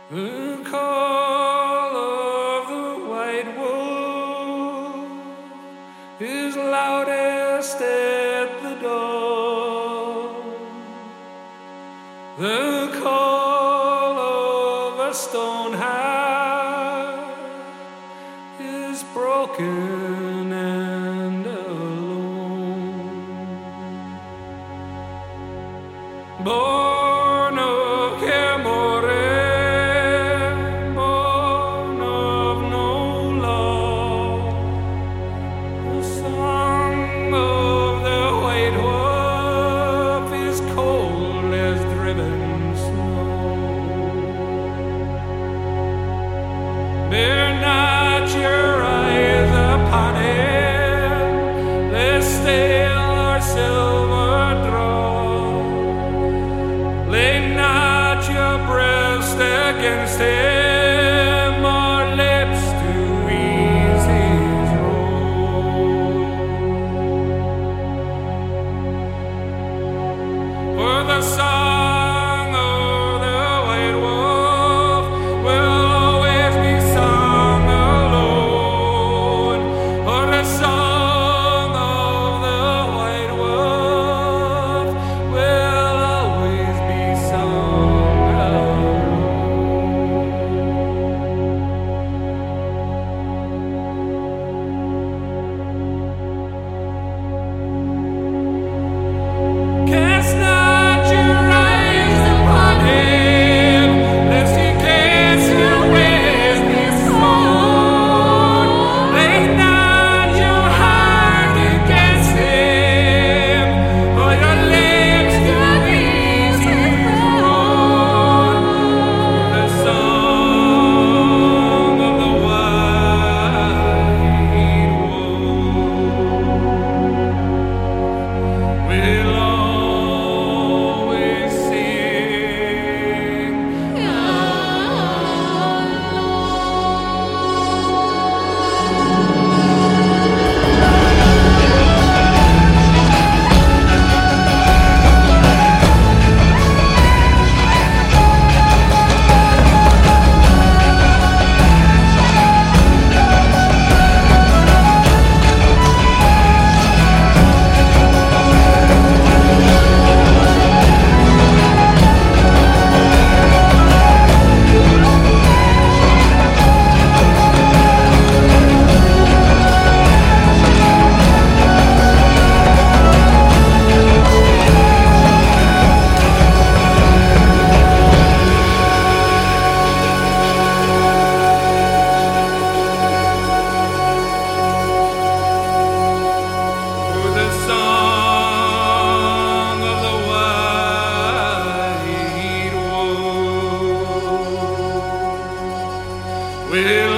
The call of the white wolf is loudest at the dawn. The call of a stone heart is broken and alone. Born of Camore, born of no law, the song of the white wolf is cold as driven snow. Bear not your eyes upon him, lest stale or silver draw. Lay not your breast against him, or lips to ease his roll. For the song of the white wolf will always be sung alone. For the song of the white wolf will always be sung alone. Cast not your eyes upon him, lest he cast you with his sword. Lay not your heart against him, or your lips to ease his road. The song of the white wolf will always sing for the song of the white wolf will